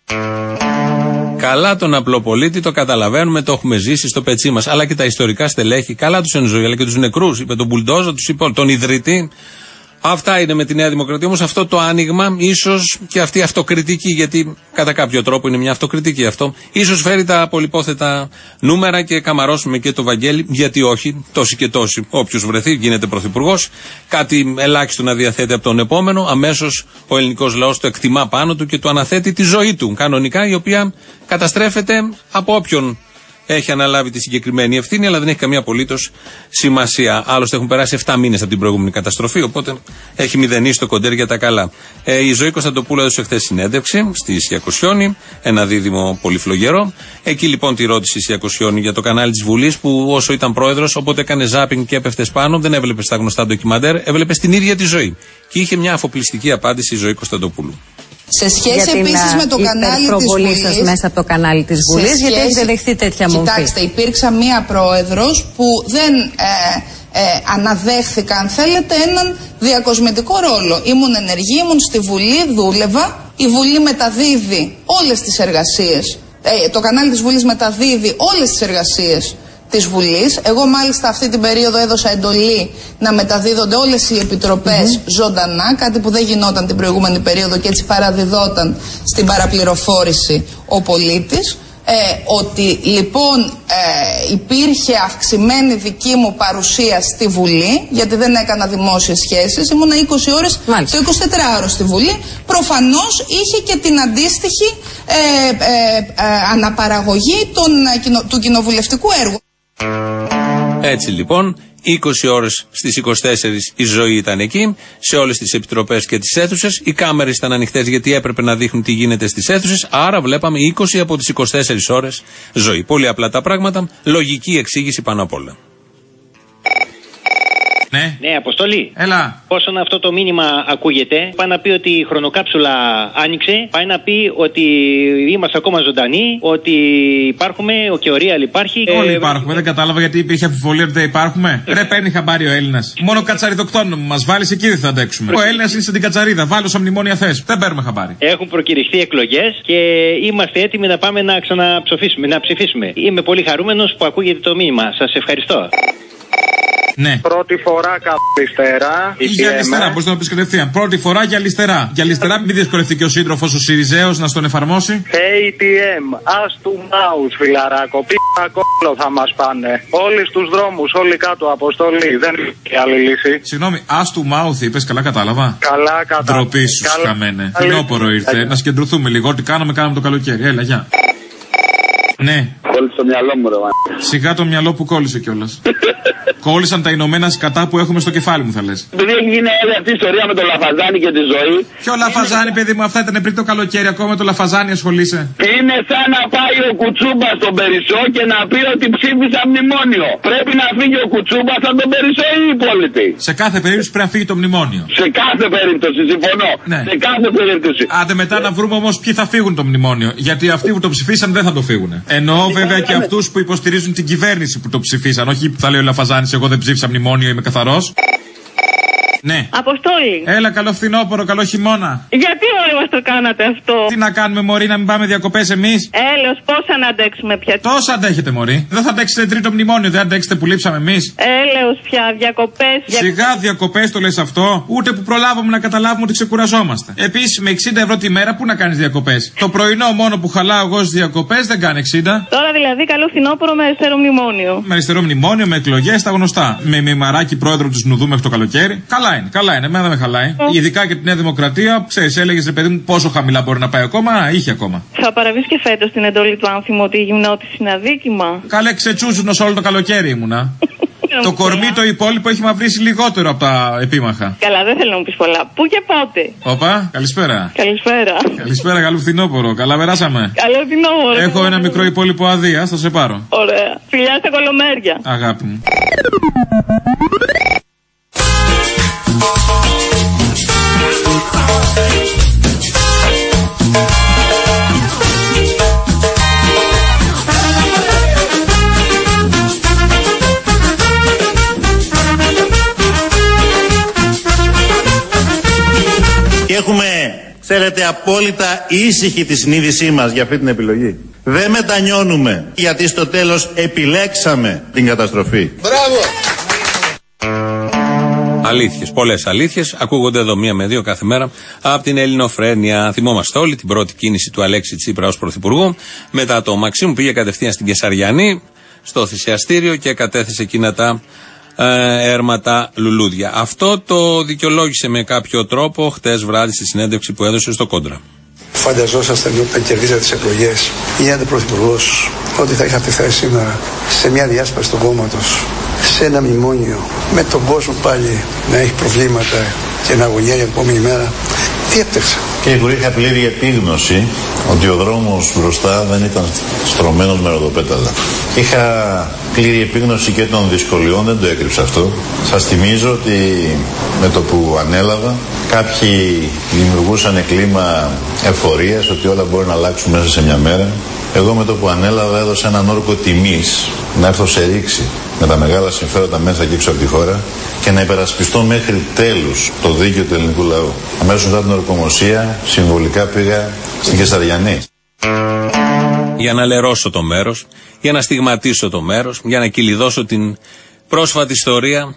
Καλά τον απλό πολίτη, το καταλαβαίνουμε, το έχουμε ζήσει στο πετσί μας. Αλλά και τα ιστορικά στελέχη, καλά τους εν ζωή, αλλά και τους νεκρούς. Είπε τον μπουλντόζα, τους είπε τον ιδρυτή. Αυτά είναι με τη Νέα Δημοκρατία. Όμως αυτό το άνοιγμα, ίσως και αυτή η αυτοκριτική, γιατί κατά κάποιο τρόπο είναι μια αυτοκριτική αυτό, ίσως φέρει τα πολυπόθετα νούμερα και καμαρώσουμε και το Βαγγέλη. Γιατί όχι, τόσοι και τόσοι. Όποιος βρεθεί γίνεται πρωθυπουργός. Κάτι ελάχιστο να διαθέτει από τον επόμενο. Αμέσως ο ελληνικός λαός το εκτιμά πάνω του και του αναθέτει τη ζωή του. Κανονικά, η οποία καταστρέφεται από όποιον έχει αναλάβει τη συγκεκριμένη ευθύνη, αλλά δεν έχει καμία απολύτως σημασία. Άλλωστε έχουν περάσει 7 μήνες από την προηγούμενη καταστροφή, οπότε έχει μηδενίσει το κοντέρ για τα καλά. Η Ζωή Κωνσταντοπούλου έδωσε χθες συνέντευξη στη Σιακοσιόνη, ένα δίδυμο πολύ φλογερό. Εκεί λοιπόν τη ρώτησε η Σιακοσιόνη για το κανάλι της Βουλής, που όσο ήταν πρόεδρος, όποτε έκανε ζάπινγκ και έπεφτε πάνω, δεν έβλεπε στα γνωστά ντοκιμαντέρ, έβλεπε στην ίδια τη ζωή. Και είχε μια αφοπλιστική απάντηση η Ζωή Κωνσταντοπούλου. Σε σχέση επίσης με το κανάλι της Βουλής, σας μέσα από το κανάλι της Βουλής, γιατί έχετε δεχθεί τέτοια μορφή. Κοιτάξτε, υπήρξα μία πρόεδρος που δεν αναδέχθηκα, αν θέλετε, έναν διακοσμητικό ρόλο. Ήμουν ενεργή, ήμουν στη Βουλή, δούλευα. Η Βουλή μεταδίδει όλες τις εργασίες. Το κανάλι της Βουλής μεταδίδει όλες τις εργασίες της Βουλής. Εγώ μάλιστα αυτή την περίοδο έδωσα εντολή να μεταδίδονται όλες οι επιτροπές ζωντανά, κάτι που δεν γινόταν την προηγούμενη περίοδο και έτσι παραδιδόταν στην παραπληροφόρηση ο πολίτης. ότι λοιπόν υπήρχε αυξημένη δική μου παρουσία στη Βουλή, γιατί δεν έκανα δημόσιες σχέσεις, ήμουνα 20 ώρες το 24ωρο στη Βουλή, προφανώς είχε και την αντίστοιχη αναπαραγωγή του κοινοβουλευτικού έργου. Έτσι λοιπόν, 20 ώρες στις 24 η ζωή ήταν εκεί, σε όλες τις επιτροπές και τις αίθουσες. Οι κάμερες ήταν ανοιχτές γιατί έπρεπε να δείχνουν τι γίνεται στις αίθουσες. Άρα βλέπαμε 20 από τις 24 ώρες ζωή. Πολύ απλά τα πράγματα, λογική εξήγηση πάνω απ' όλα. Ναι, Αποστολή. Έλα. Όσον αυτό το μήνυμα ακούγεται, πάει να πει ότι η χρονοκάψουλα άνοιξε, πάει να πει ότι είμαστε ακόμα ζωντανοί, ότι υπάρχουμε, ο και ο Real υπάρχει. Όλοι υπάρχουμε, δεν κατάλαβα γιατί υπήρχε αμφιβολία ότι δεν υπάρχουμε. Ρε, παίρνει χαμπάρι ο Έλληνας. Μόνο κατσαριδοκτόνο μου μας βάλεις, εκεί δεν θα αντέξουμε. Ο Έλληνας είναι στην κατσαρίδα, βάλω σαν μνημόνια θες. Δεν παίρνουμε χαμπάρι. Έχουν προκηρυχθεί εκλογές και είμαστε έτοιμοι να πάμε να ξαναψηφίσουμε. Να ψηφίσουμε. Είμαι πολύ χαρούμενος που ακούγεται το μήνυμα. Σας ευχαριστώ. Ναι. Πρώτη φορά καθυστερά. Για αριστερά, μπορείς να το πεις κατευθείαν. Πρώτη φορά για αριστερά. Για αριστερά, μην δυσκολευτεί και ο σύντροφος ο Σιριζέος να στον εφαρμόσει. ATM, as to mouse, φιλαράκο. Πίτα κόλλο θα μας πάνε. Όλοι στους δρόμους, όλοι κάτω, Αποστολή. Δεν υπάρχει άλλη λύση. Συγγνώμη, as to mouth είπες, καλά κατάλαβα. Καλά κατάλαβα. Ντροπή σου, χαμένε. Φθινόπωρο ήρθε. Να συγκεντρωθούμε λίγο. Ό,τι κάναμε το καλοκαίρι. Έλα, γεια. Ναι. Κόλλησε το μυαλό μου, ρε. Σιγά το μυαλό που κόλλησε κιόλας. Κόλλησαν τα Ηνωμένα Σκατά που έχουμε στο κεφάλι μου, θα λες. Επειδή έχει γίνει αυτή η ιστορία με το Λαφαζάνι και τη ζωή. Ποιο Λαφαζάνι, παιδί μου, αυτά ήταν πριν το καλοκαίρι. Ακόμα με το Λαφαζάνι ασχολείσαι. Είναι σαν να πάει ο Κουτσούμπα στον Περισσό και να πει ότι ψήφισα μνημόνιο. Πρέπει να φύγει ο Κουτσούμπα από τον Περισσό ή οι υπόλοιποι. Σε κάθε περίπτωση πρέπει να φύγει το μνημόνιο. Σε κάθε περίπτωση, συμφωνώ. Ναι. Σε κάθε περίπτωση. Άντε μετά να βρούμε όμως ποιοι θα φύγουν το μνημόνιο. Γιατί αυτοί που το ψηφίσαν δεν θα το φύγουν. Εννοώ βέβαια και αυτούς που υποστηρίζουν την κυβέρνηση που το ψηφίσαν. Όχι που θα λέει ο Λαφαζάνης, εγώ δεν ψήφισα μνημόνιο, είμαι καθαρός. Ναι. Αποστόλη. Έλα, καλό φθινόπωρο, καλό χειμώνα. Γιατί όλοι μας το κάνατε αυτό? Τι να κάνουμε, μωρή, να μην πάμε διακοπές εμείς? Έλεος, πόσα να αντέξουμε πια? Τόσα αντέχετε, μωρή. Δεν θα αντέξετε τρίτο μνημόνιο, δεν αντέξετε που λείψαμε εμείς. Έλεος πια, διακοπές. Σιγά διακοπές το λες αυτό, ούτε που προλάβουμε να καταλάβουμε ότι ξεκουραζόμαστε. Επίσης, με 60 ευρώ τη μέρα, πού να κάνεις διακοπές? Το πρωινό μόνο που χαλάω εγώ στις διακοπές δεν κάνει 60. Τώρα δηλαδή καλό φθινόπωρο με αριστερό μνημόνιο. Με αριστερό μνημόνιο, με εκλογές, τα γνωστά. Με μημαράκι πρόεδρο του Σνουδού μέχρι το καλοκαίρι. Καλά είναι, εμένα δεν με χαλάει. Ειδικά και τη Νέα Δημοκρατία, ξέρεις, έλεγες ρε παιδί μου πόσο χαμηλά μπορεί να πάει ακόμα, είχε ακόμα. Θα παραβείς και φέτος την εντολή του Άνθιμου ότι η γυμνότηση είναι αδίκημα. Καλέ, ξετσούζουνος όλο το καλοκαίρι ήμουνα. Το κορμί το υπόλοιπο έχει μαυρίσει λιγότερο από τα επίμαχα. Καλά, δεν θέλω να μου πεις πολλά. Πού και πότε? Όπα, καλησπέρα. Καλησπέρα. Καλησπέρα, καλό φθινόπωρο. Καλά περάσαμε. Καλό φθινόπωρο. Έχω ένα μικρό υπόλοιπο αδεία, θα σε πάρω. Ωραία. Φιλιά στα κολομέρια. Αγάπη μου. Και έχουμε, ξέρετε, απόλυτα ήσυχη τη συνείδησή μας για αυτή την επιλογή. Δεν μετανιώνουμε, γιατί στο τέλος επιλέξαμε την καταστροφή. Μπράβο! Αλήθειες, πολλές αλήθειες. Ακούγονται εδώ μία με δύο κάθε μέρα από την Ελληνοφρένεια. Θυμόμαστε όλοι την πρώτη κίνηση του Αλέξη Τσίπρα ως πρωθυπουργού. Μετά το Μαξίμου πήγε κατευθείαν στην Κεσαριανή, στο θυσιαστήριο και κατέθεσε εκείνα τα έρματα λουλούδια. Αυτό το δικαιολόγησε με κάποιο τρόπο χτες βράδυ στη συνέντευξη που έδωσε στο Κόντρα. Φανταζόσασταν όταν κερδίσατε τις εκλογές, γίνατε πρωθυπουργός, ότι θα είχατε θέση σήμερα σε μια διάσπαση του κόμματος, σε ένα μνημόνιο, με τον κόσμο πάλι να έχει προβλήματα και να αγωνιά για την επόμενη μέρα? Τι έπτυξα? Κύριε Υπουργέ, είχα πλήρη επίγνωση ότι ο δρόμος μπροστά δεν ήταν στρωμένος με ροδοπέταλα. Είχα πλήρη επίγνωση και των δυσκολιών, δεν το έκρυψα αυτό. Σας θυμίζω ότι με το που ανέλαβα, κάποιοι δημιουργούσαν κλίμα ευφορίας ότι όλα μπορεί να αλλάξουν μέσα σε μια μέρα. Εγώ με το που ανέλαβα έδωσα έναν όρκο τιμής να έρθω σε ρήξη με τα μεγάλα συμφέροντα μέσα και έξω από τη χώρα και να υπερασπιστώ μέχρι τέλους το δίκαιο του ελληνικού λαού. Αμέσως μετά την ορκομοσία, συμβολικά πήγα στην Κεσαριανή. Για να λερώσω το μέρος, για να στιγματίσω το μέρος, για να κυλιδώσω την πρόσφατη ιστορία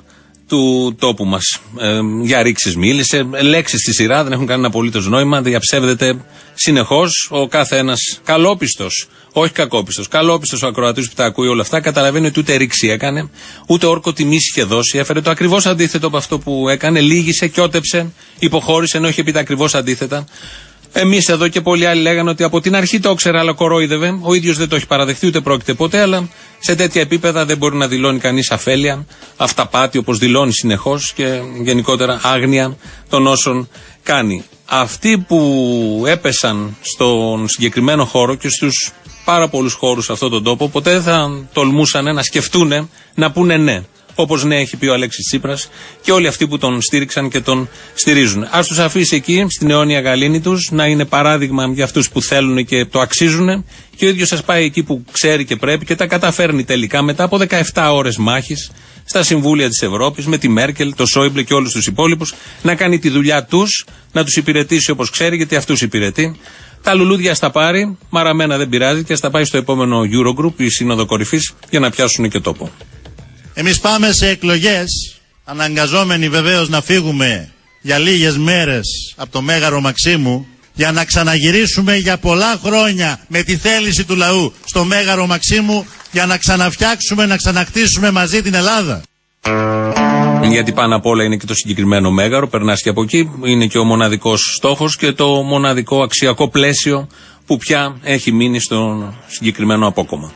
του τόπου μας. Για ρήξεις μίλησε, λέξεις στη σειρά δεν έχουν κανένα απολύτως νόημα, διαψεύδεται συνεχώς. Ο κάθε ένας καλόπιστος, όχι κακόπιστος, καλόπιστος ο ακροατής που τα ακούει όλα αυτά, καταλαβαίνει ότι ούτε ρήξη έκανε, ούτε όρκο τιμής είχε δώσει. Έφερε το ακριβώς αντίθετο από αυτό που έκανε, λύγησε, κιότεψε, υποχώρησε, ενώ είχε πει τα ακριβώς αντίθετα. Εμείς εδώ και πολλοί άλλοι λέγανε ότι από την αρχή το ήξερε, αλλά κορόιδευε. Ο ίδιος δεν το έχει παραδεχτεί, ούτε πρόκειται ποτέ, αλλά σε τέτοια επίπεδα δεν μπορεί να δηλώνει κανείς αφέλεια, αυταπάτη όπως δηλώνει συνεχώς και γενικότερα άγνοια των όσων κάνει. Αυτοί που έπεσαν στον συγκεκριμένο χώρο και στους πάρα πολλούς χώρους σε αυτόν τον τόπο, ποτέ δεν θα τολμούσαν να σκεφτούν να πούνε ναι. Όπως ναι έχει πει ο Αλέξης Τσίπρας και όλοι αυτοί που τον στήριξαν και τον στηρίζουν. Ας τους αφήσει εκεί, στην αιώνια γαλήνη τους, να είναι παράδειγμα για αυτούς που θέλουν και το αξίζουν, και ο ίδιος σας πάει εκεί που ξέρει και πρέπει και τα καταφέρνει τελικά μετά από 17 ώρες μάχης στα Συμβούλια της Ευρώπης με τη Μέρκελ, το Σόιμπλε και όλους τους υπόλοιπους, να κάνει τη δουλειά τους, να τους υπηρετήσει όπως ξέρει, γιατί αυτούς υπηρετεί. Τα λουλούδια στα πάρει, μαραμένα δεν πειράζει, και στα πάει στο επόμενο Eurogroup, η Σύνοδο Κορυφής, για να πιάσουν και τόπο. Εμείς πάμε σε εκλογές, αναγκαζόμενοι βεβαίως να φύγουμε για λίγες μέρες από το Μέγαρο Μαξίμου, για να ξαναγυρίσουμε για πολλά χρόνια με τη θέληση του λαού στο Μέγαρο Μαξίμου, για να ξαναφτιάξουμε, να ξανακτήσουμε μαζί την Ελλάδα. Γιατί πάνω απ' όλα είναι και το συγκεκριμένο μέγαρο, περνάς και από εκεί, είναι και ο μοναδικός στόχος και το μοναδικό αξιακό πλαίσιο που πια έχει μείνει στο συγκεκριμένο απόκομμα.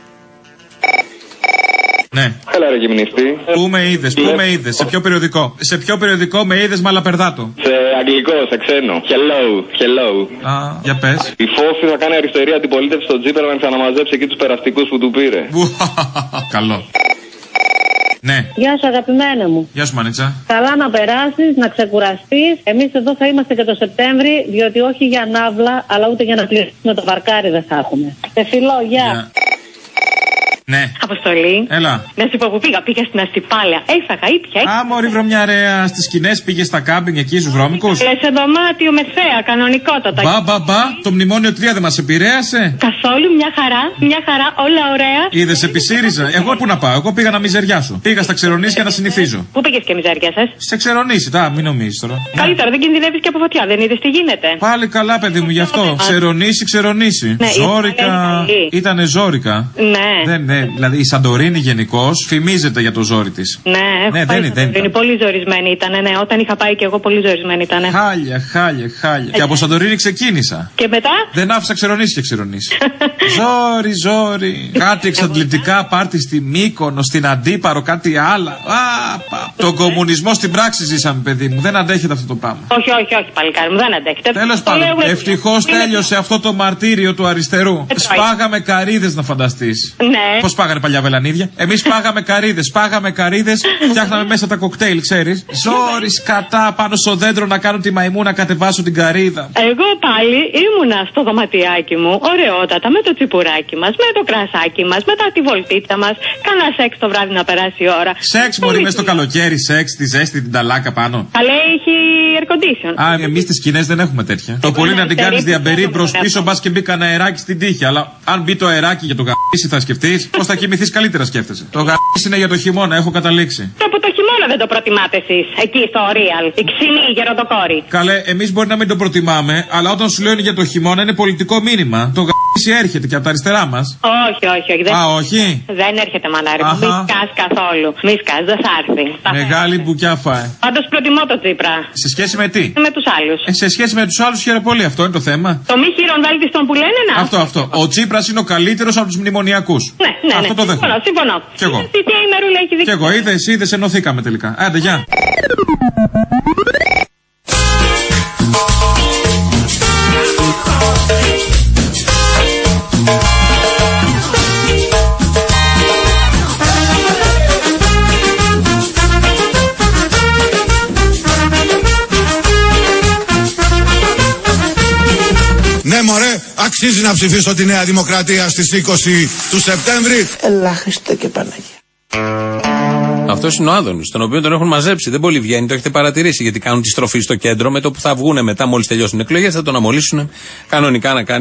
Ναι. Έλα ρε γυμνιστή. Πού με είδες, σε ποιο περιοδικό? Σε ποιο περιοδικό με είδες μαλαπερδάτο? Σε αγγλικό, σε ξένο. Hello. Α, για πες. Η Φόφη θα κάνει αριστερή αντιπολίτευση στον Τσίπρα να ξαναμαζέψει εκεί τους περαστικούς που του πήρε. Καλό. Ναι. Γεια σου αγαπημένα μου. Γεια σου Μανίτσα. Καλά να περάσεις, να ξεκουραστείς. Εμείς εδώ θα είμαστε και το Σεπτέμβρη, διότι όχι για ναύλα, αλλά ούτε για να κλείσουμε το βαρκάρι δεν θα έχουμε. Σε φιλό, γεια. Ναι. Αποστολή. Έλα. Να σου πω που πήγα. Πήγα στην Αστυπάλαια. Έφαγα, ήπια. Α, μωρή βρωμιαρέα. Στις σκηνές πήγε στα κάμπινγκ εκεί στους δρόμικους. Λες σε δωμάτιο με θέα, κανονικότατα. Μπα. Το μνημόνιο 3 δεν μας επηρέασε? Καθόλου, μια χαρά, όλα ωραία. Είδες επί ΣΥΡΙΖΑ. Εγώ πού να πάω? Εγώ πήγα να μιζεριάσω. Πήγα στα Ξερονήσια να συνηθίζω. Πού πήγες και μιζεριάσες? Σε Ξερονήσι, μην νομίζεις τώρα. Καλύτερα, δεν κινδυνεύεις και από φωτιά, δεν είδες τι γίνεται? Πάλι καλά, παιδί μου, γι' αυτό. Ξερονήσι. Ναι, ζόρικα. Ήτανε ζόρικα. Ναι. Δηλαδή η Σαντορίνη γενικώς φημίζεται για το ζόρι της. Ναι, δεν είναι. Πολύ ζορισμένη ήταν, ναι. Όταν είχα πάει και εγώ, πολύ ζορισμένη ήταν. Χάλια. Και από Σαντορίνη ξεκίνησα. Και μετά? Δεν άφησα Ξερονήσι και Ξερονήσι. Ζόρι. Κάτι εξαντλητικά πάρτι στη Μύκονο, στην Αντίπαρο, κάτι άλλα. Το κομμουνισμό στην πράξη ζήσαμε, παιδί μου. Δεν αντέχεται αυτό το πράγμα. Όχι, παλικάρι μου, δεν αντέχεται. Τέλος πάντων, ευτυχώς τέλειωσε αυτό το μαρτύριο του αριστερού. Σπάγαμε καρύδες, να φανταστείς. Ναι. Πώς πάγανε παλιά βελανίδια? Εμείς πάγαμε καρύδες, φτιάχναμε μέσα τα κοκτέιλ, ξέρεις. Ζόρις κατά πάνω στο δέντρο να κάνω τη μαϊμού να κατεβάσω την καρύδα. Εγώ πάλι ήμουνα στο δωματιάκι μου, ωραιότατα, με το τσιπουράκι μας, με το κρασάκι μας, μετά τη βολτίτσα μας. Κάνα σεξ το βράδυ να περάσει η ώρα. Σεξ, μωρή, μέσα στο καλοκαίρι, σεξ, τη ζέστη, την ταλάκα πάνω. Αλλά έχει air condition. Εμείς τις σκηνές δεν έχουμε τέτοια. Το πολύ να την κάνεις διαμπερί προς πίσω, μπας και μπει κανένα αεράκι στην τύχη. Αλλά αν μπει το αεράκι για το γαμπίσι, θα σκεφτείς. Πώς θα κοιμηθείς καλύτερα, σκέφτεσαι. Το γαμπίσι είναι για το χειμώνα, έχω καταλήξει. Από το χειμώνα δεν το προτιμάτε εσείς, εκεί στο Real. Η ξινή γεροντοκόρη. Καλέ, εμείς μπορεί να μην το προτιμάμε, αλλά όταν σου λένε για το χειμώνα είναι πολιτικό μήνυμα. Το γαμπίσι έρχεται και από τα αριστερά μας. Όχι. Όχι. Δεν έρχεται, μανάρι. Μη σκάς καθόλου. Μη σκάς, δεν θα έρθει. Μεγάλη μπουκιά φάει. Πάντως προτιμώ το Τσίπρα. Σε σχέση με τι? Με τους άλλους. Σε σχέση με τους άλλους χαίρομαι πολύ, αυτό είναι το θέμα. Το μη χείρον βέλτιστον που λένε να. Αυτό. Ο Τσίπρας είναι ο καλύτερος από τους μνημονιακούς. Ναι. Αυτό το δέχομαι. Συμφωνώ. Κι εγώ. Κι εγώ, είδες, ενωθήκαμε τελικά. Άντε, γεια. Ναι μωρέ, αξίζει να ψηφίσω τη Νέα Δημοκρατία στις 20 του Σεπτέμβρη. Ελά Χριστέ και Παναγία. Αυτός είναι ο Άδωνης, τον οποίο τον έχουν μαζέψει. Δεν πολύ βγαίνει, το έχετε παρατηρήσει. Γιατί κάνουν τη στροφή στο κέντρο. Με το που θα βγουν μετά, μόλις τελειώσουν οι εκλογές, θα τον αμολύσουν κανονικά να κάνει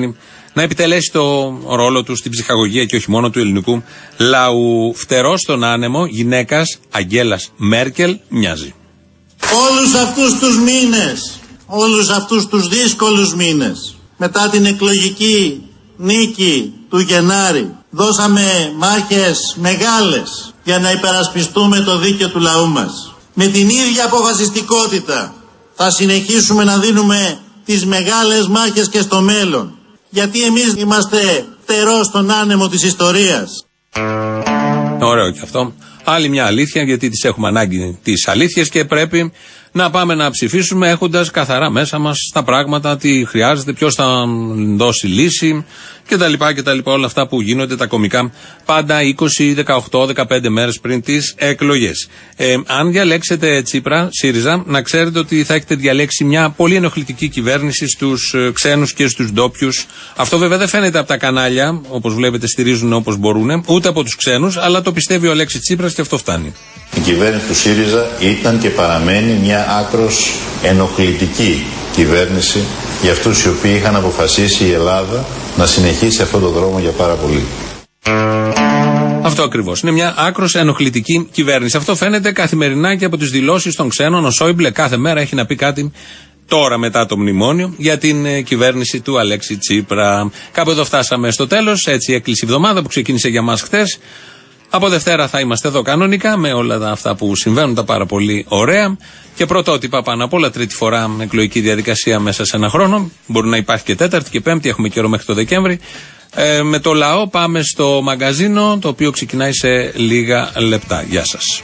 να επιτελέσει το ρόλο του στην ψυχαγωγία και όχι μόνο του ελληνικού λαού. Φτερό στον άνεμο γυναίκας Αγγέλας Μέρκελ μοιάζει. Όλους αυτούς τους μήνες, όλους αυτούς τους δύσκολους μήνες, μετά την εκλογική νίκη του Γενάρη, δώσαμε μάχες μεγάλες για να υπερασπιστούμε το δίκαιο του λαού μας. Με την ίδια αποφασιστικότητα θα συνεχίσουμε να δίνουμε τις μεγάλες μάχες και στο μέλλον. Γιατί εμείς είμαστε φτερό στον άνεμο της ιστορίας. Ωραίο και αυτό. Άλλη μια αλήθεια, γιατί τις έχουμε ανάγκη τις αλήθειες και πρέπει να πάμε να ψηφίσουμε έχοντας καθαρά μέσα μας τα πράγματα, τι χρειάζεται, ποιος θα δώσει λύση κτλ. Όλα αυτά που γίνονται τα κωμικά πάντα 20, 18, 15 μέρες πριν τις εκλογές. Αν διαλέξετε Τσίπρα, ΣΥΡΙΖΑ, να ξέρετε ότι θα έχετε διαλέξει μια πολύ ενοχλητική κυβέρνηση στους ξένους και στους ντόπιους. Αυτό βέβαια δεν φαίνεται από τα κανάλια, όπως βλέπετε στηρίζουν όπως μπορούν, ούτε από τους ξένους, αλλά το πιστεύει ο Αλέξης Τσίπρας και αυτό φτάνει. Η κυβέρνηση του ΣΥΡΙΖΑ ήταν και παραμένει μια άκρως ενοχλητική κυβέρνηση για αυτούς οι οποίοι είχαν αποφασίσει η Ελλάδα να συνεχίσει αυτόν τον δρόμο για πάρα πολύ. Αυτό ακριβώς. Είναι μια άκρως ενοχλητική κυβέρνηση. Αυτό φαίνεται καθημερινά και από τις δηλώσεις των ξένων. Ο Σόιμπλε κάθε μέρα έχει να πει κάτι τώρα μετά το μνημόνιο για την κυβέρνηση του Αλέξη Τσίπρα. Κάπου εδώ φτάσαμε στο τέλος. Έτσι έκλεισε η εβδομάδα που ξεκίνησε για μας χτες. Από Δευτέρα θα είμαστε εδώ κανονικά με όλα αυτά που συμβαίνουν, τα πάρα πολύ ωραία και πρωτότυπα πάνω απ' όλα. Τρίτη φορά με εκλογική διαδικασία μέσα σε ένα χρόνο. Μπορεί να υπάρχει και Τέταρτη και Πέμπτη, έχουμε καιρό μέχρι το Δεκέμβρη. Με το λαό πάμε στο μαγκαζίνο, το οποίο ξεκινάει σε λίγα λεπτά. Γεια σας.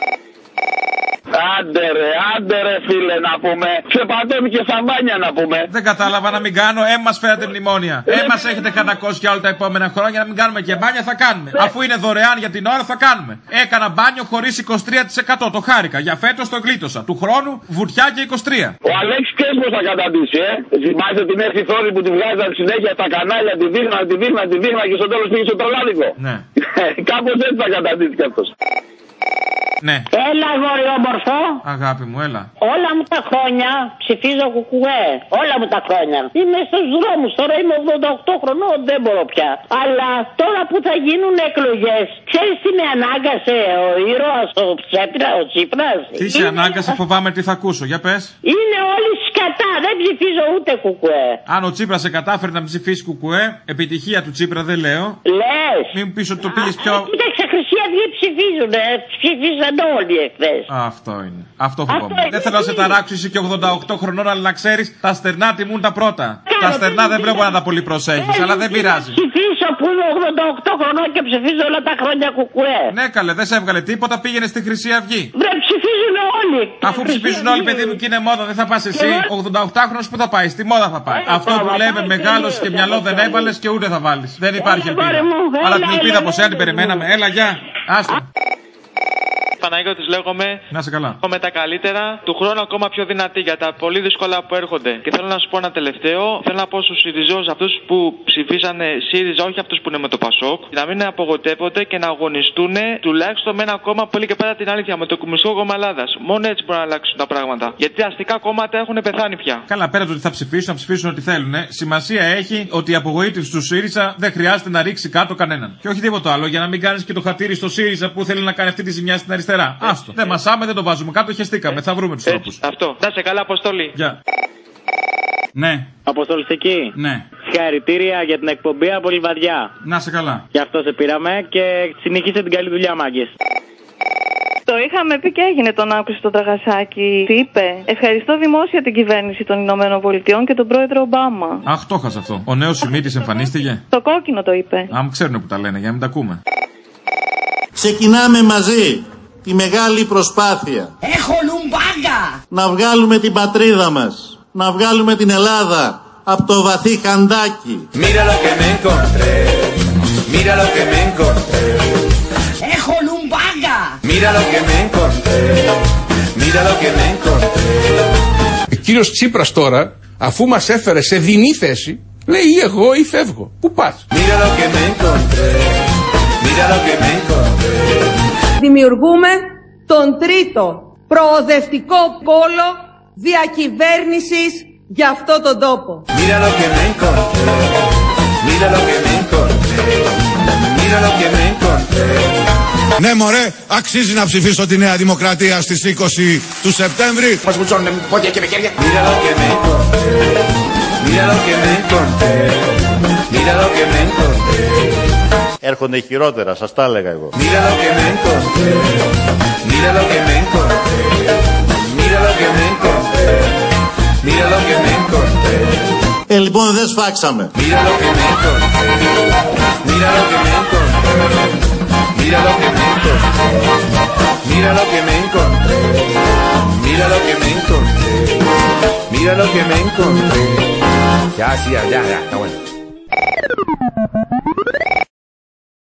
Άντε ρε φίλε να πούμε. Ξεπατώνει και σαμπάνια να πούμε. Δεν κατάλαβα να μην κάνω. Μας φέρατε μνημόνια. Μας έχετε κατακώσει για όλα τα επόμενα χρόνια. Να μην κάνουμε και μπάνια, θα κάνουμε. Αφού είναι δωρεάν για την ώρα, θα κάνουμε. Έκανα μπάνιο χωρίς 23%. Το χάρηκα. Για φέτος το γλίτωσα. Του χρόνου βουτιά και 23. Ο Αλέξης ξέρει πως θα καταντήσει, Θυμάστε την έρθει θόρη που τη βγάζαν συνέχεια στα κανάλια, τη δείχνα και στο τέλος πήγε στο τρολάδικο. Ναι. Κάπως έτσι θα καταντήσει κι αυτός. Ναι. Έλα, γοριόμορφο. Αγάπη μου, έλα. Όλα μου τα χρόνια ψηφίζω κουκουέ. Όλα μου τα χρόνια. Είμαι στους δρόμους. Τώρα είμαι 88 χρονών, δεν μπορώ πια. Αλλά τώρα που θα γίνουν εκλογές, ξέρεις τι με ανάγκασε ο ήρωας, ο Τσίπρας. Τι σε ανάγκασε, φοβάμαι τι θα ακούσω. Για πες. Είναι όλοι σκατά. Δεν ψηφίζω ούτε κουκουέ. Αν ο Τσίπρας σε κατάφερε να ψηφίσει κουκουέ, επιτυχία του Τσίπρα δεν λέω. Λες. Μην μου πεις ότι το πήγες πιο. Κοίταξε, Χρυσή Αυγή ψηφίζουν. Ψηφίζαν όλοι εχθές. Αυτό είναι. Αυτό φοβάμαι. Δεν θέλω να σε ταράξω, είσαι και 88 χρονών, αλλά να ξέρεις, τα στερνά τιμούν τα πρώτα. Τα στερνά δεν βλέπω να τα πολύ προσέχεις, αλλά δεν πειράζει. Ψηφίσω που είμαι 88 χρονών και ψηφίζω όλα τα χρόνια κουκουέ. Ναι, καλέ, δεν σε έβγαλε τίποτα, πήγαινε στη Χρυσή Αυγή. Βρε, ψηφίζουν όλοι. Αφού ψηφίζουν όλοι, παιδί μου, και είναι μόδα, δεν θα πας εσύ. 88χρονος που θα πάει, στη μόδα θα πάει. Αυτό που λέμε μεγάλος και μυαλό δεν έβαλες και ούτε θα βάλεις. Δεν υπάρχει ελπίδα. Αλλά την ελπίδα από σένα την περιμέναμε. Έλα, γεια. Άστο. Παναγιώτης λέγομαι. Να σε καλά. Με τα καλύτερα, του χρόνου ακόμα πιο δυνατή για τα πολύ δύσκολα που έρχονται. Και θέλω να σου πω ένα τελευταίο. Θέλω να πω στους Συριζέους, αυτούς που ψηφίσανε ΣΥΡΙΖΑ, όχι αυτούς που είναι με το ΠΑΣΟΚ, να μην απογοητεύονται και να αγωνιστούν τουλάχιστον με ένα κόμμα που λέει και πέρα την αλήθεια, με το Κομμουνιστικό Κόμμα Ελλάδας. Μόνο έτσι μπορούν να αλλάξουν τα πράγματα. Γιατί τα αστικά κόμματα έχουν πεθάνει πια. Καλά, πέρα του ότι θα ψηφίσουν ό,τι θέλουν. Σημασία έχει ότι η απογοήτευση του ΣΥΡΙΖΑ δεν χρειάζεται να ρίξει κάτω κανέναν. Και όχι τίποτα άλλο, για να μην κάνει και το χατήρι στο ΣΥΡΙΖΑ που θέλει να κάνει αυτή τη ζημιά στην αριστερά. Άστο. Δεν μασάμε, δεν το βάζουμε κάτω, χεστήκαμε. Θα βρούμε τους τρόπους. Αυτό. Να σε καλά, Αποστόλη. Γεια. Ναι. Αποστολιστική. Ναι. Συγχαρητήρια για την εκπομπή από Λιβαδιά. Να σε καλά. Γι' αυτό σε πήραμε και συνεχίστε την καλή δουλειά, μάγκες. Το είχαμε πει και έγινε, τον άκουσε το Τραγασάκι. Τι είπε? Ευχαριστώ δημόσια την κυβέρνηση των Ηνωμένων Πολιτειών και τον πρόεδρο Ομπάμα. Αχ, το έχασα αυτό. Ο νέος Σιμίτης εμφανίστηκε. Το κόκκινο το είπε. Αν ξέρουν που τα λένε, για να μην τα ακούμε. Ξεκινάμε μαζί τη μεγάλη προσπάθεια. Έχω λουμπάγκα! Να βγάλουμε την πατρίδα μας, να βγάλουμε την Ελλάδα από το βαθύ χαντάκι. Έχω λουμπάγκα! Ο κύριος Τσίπρας τώρα, αφού μας έφερε σε δεινή θέση, λέει ή εγώ ή φεύγω. Πού πας? Δημιουργούμε τον τρίτο προοδευτικό πόλο διακυβέρνησης για αυτό τον τόπο. Mira lo que me encontré. Mira lo que me encontré. Ναι μωρέ, αξίζει να ψηφίσω τη Νέα Δημοκρατία στις 20 του Σεπτέμβρη. Μας βουτσώνουν πόδια και με χέρια. Mira lo que me encontré. Mira lo que me encontré. Mira lo que me encontré. Έρχονται χειρότερα, σας τα έλεγα εγώ. Mira lo que me encontré. Mira lo que me encontré. Mira lo que me encontré. Mira lo que me encontré. Λοιπόν δεν σφάξαμε. Mira lo que me encontré. Mira lo que me encontré. Mira lo que me encontré. Mira lo que me encontré. Mira lo que me encontré. Mira lo que me encontré. Ya, sí, ya, está bueno.